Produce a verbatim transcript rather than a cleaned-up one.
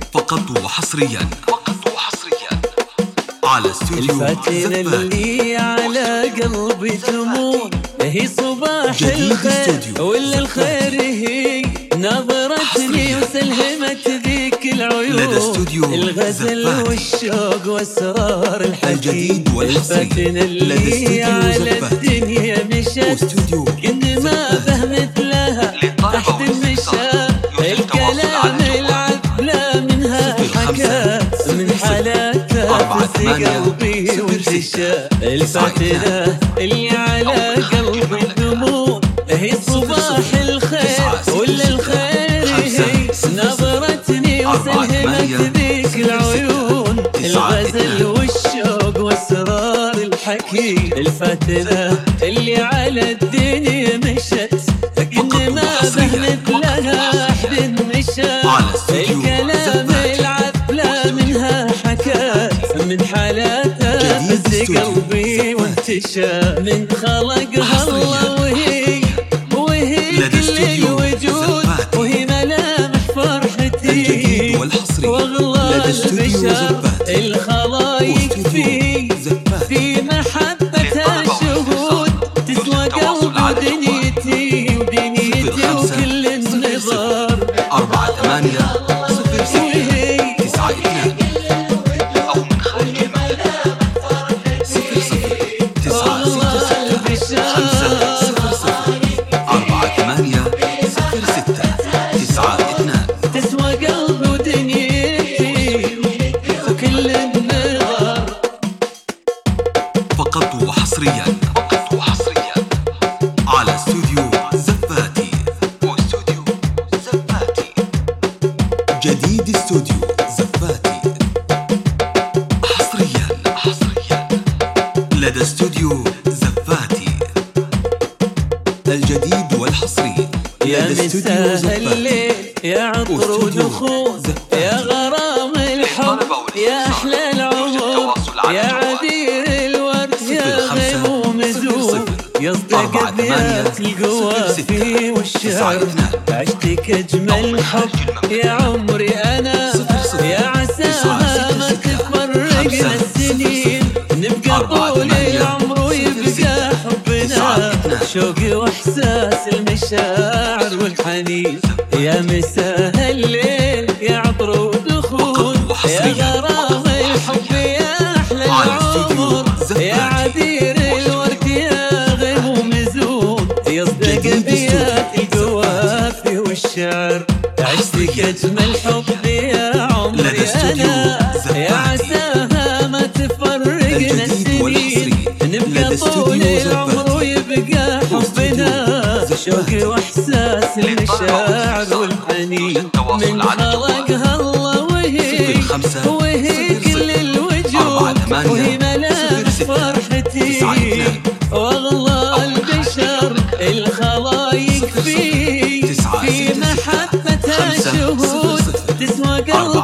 فقط وحصريا فقط وحصريا على استوديو الفاتنة اللي على قلبي تموت هي صباح الخير ولا الخير هي نظرتني وسلهمت ذيك العيون الغزل والشوق واسرار الحكي. الفاتنة اللي على الدنيا مشت كن ما به مثلها تحت المشى الكلام العذبة منها حكى من حالاتها في قلبي وانتشى. الفاتنة اللي على قلبي تموت هي صباح الخير ولا الخير هي نظرتني وسلهمت ذيك العيون الغزل والشوق واسرار الحكي. الفاتنة اللي على الدنيا مشت كن ما به مثلها احد مشى الكلام العذبة منها حكت من حالاتها فز قلبي وانتشى. من خلقها الله وهي وهي كل الوجود وهي ملامح فرحتي واغلى البشر الخلايق فيه في محبتها شهود تسوى قلبي ودنيتي ودنيتي وكل النظار. أربعة ثمانية صفر صفر تسعة اثنان أو من خارج صفر صفر تسعة ستة ستة خمسة صفر صفر أربعة ثمانية صفر ستة تسعة اثنان تسوى قلبي ودنيتي وكل النظار. فقط وحصريا فقط وحصريا على استوديو زفاتي واستوديو زفاتي جديد استوديو زفاتي حصريا حصريا لدى استوديو زفاتي الجديد والحصري. يا مساء الليل يا عطر ودخول يا غرام الحب يا أحلى العمر يا عبير الورد يا غيوم زور يصدق بيات القوافي والشعر عشتك أجمل حب يا عمري أنا يا عساها ما تفرقنا السنين نبقى طول العمر ويبقى حبنا شوقي وإحساس المشاعر والحنين. يا مساء الليل يا عطر ودخول يا غرام الحب يا أحلى العمر يا عبير الورد يا غيوم زون يصدق بيات القوافي والشعر عشتك أجمل حب يا عمري أنا يا عساها ما تفرقنا السنين نبقى طول العمر ويبقى حبنا شوقي وإحساس المشاعر والحنين. من خلقها الله وهي وهي كل الوجود وهي ملامح فرحتي واغلى البشر الخلايق فيه في محبتها شهود تسوى قلبي